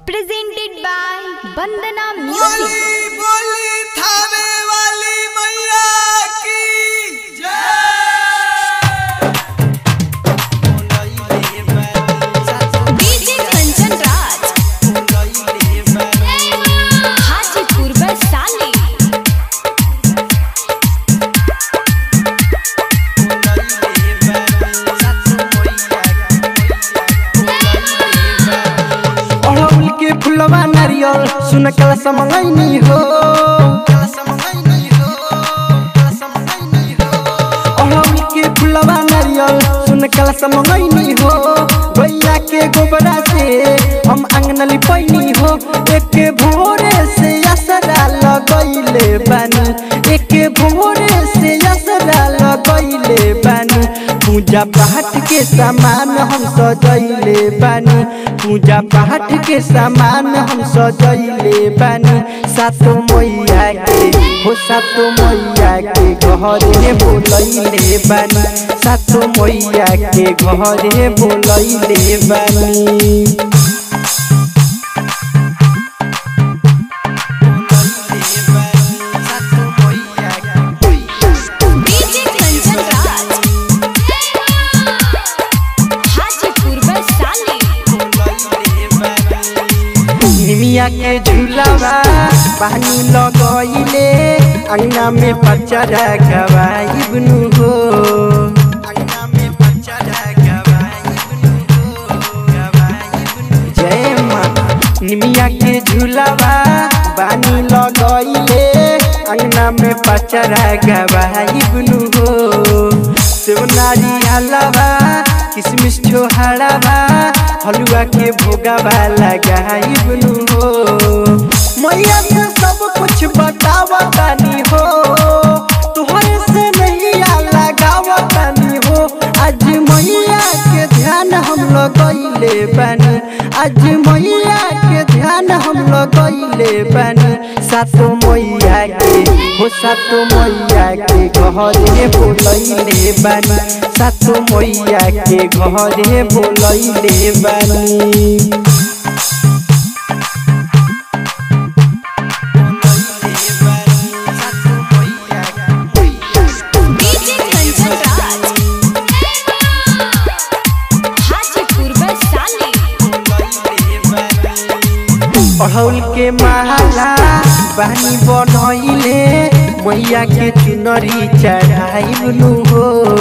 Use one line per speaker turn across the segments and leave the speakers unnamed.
presented by Bandana Music।
बोली थावे वाली मैया की
डीजे कंचन राज हाजीपुर वैशाली।
अड़हुल के फुलवा नारियल सुन कलश मंगैनी हो। अड़हुल के फुलवा नारियल सुन कलश मंगैनी हो। गैया के गोबरा से हम आंगन लिपैनी हो। एक भोरे से असरा लगैले बानी, एक भोरे से असरा लगैले बानी। पूजा पाठ के सामान हम सजैले बानी, पूजा पाठ के सामान हम सजैले बानी। सातो मैया के हो, सातो मैया के घरे बोलैले बानी, सातो मैया के घरे बोलैले बानी।
डीजे कंचन राज हाजीपुर वैशाली।
निमिया के झूलावा पानी लगैले अंगना में पचरा गवाइबनु हो। जय माँ। निमिया के झूलावा पानी लगैले अंगना में पचरा गवाइबनु हो। सेवनारी हलवा किसमिस छोहड़ावा हलुआ के भोगावा लगाइबनु हो। मैया से सब कुछ बतावतानी हो, तुहरे से नहीं लगावतानी हो। आज मैया के ध्यान हम लगैले बानी, आज मैया के ध्यान हम लगैले बानी। सातो मैया के हो, सातो मैया के घरे बोलैले बानी, सातो मैया के घरे बोलैले बानी।
डीजे कंचन राज हाजीपुर वैशाली।
अड़हुल के माला बानी बनैले मैया के चुनरी चढ़ाइबनु हो।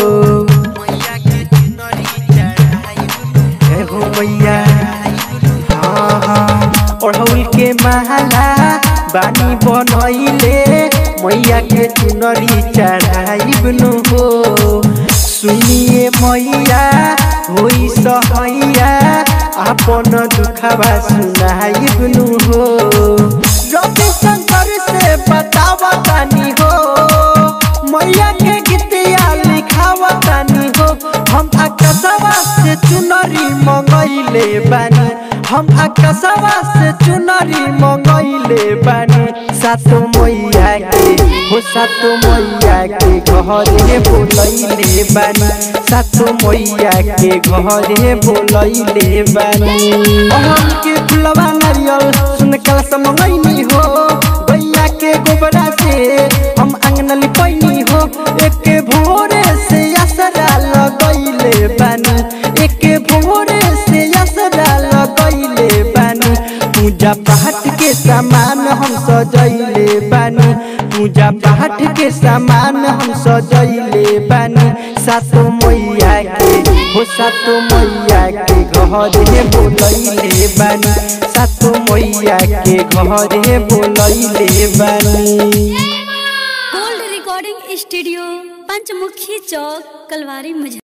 हो मैया हाँ हाँ। अड़हुल के माला बानी बनैले मैया के चुनरी चढ़ाइबनु हो। सुनिए मैया होई सहैया आपन दुखवा सुनाइबनु हो। रवि शंकर से बतावतानी हो, मैया के गीतिया लिखावतानी हो। हम आकाशवा से चुनरी मंगैले बानी, हम आकाशवा से चुनरी मंगैले बानी। सातो मैया के हो, सातो मैया के घरे बोलैले बानी, सातो मैया के घरे बोलैले बानी। अड़हुल के फुलवा नारियल सुन कलश मंगैनी हो। गैया के गोबरा से हम आंगन लिपैनी हो। एक भोरे से असरा लगैले बानी, एक भोरे से असरा लगैले बानी। पूजा पाठ के सामान हम सजैले बानी, पूजा पाठ के सामान हम सजैले बानी। सातो मैया के हो, सातो मैया के घरे बोलैले बानी, सातो मैया के घरे बोलैले बानी।
गोल्ड रिकॉर्डिंग स्टूडियो पंचमुखी चौक कलवारी मुझे।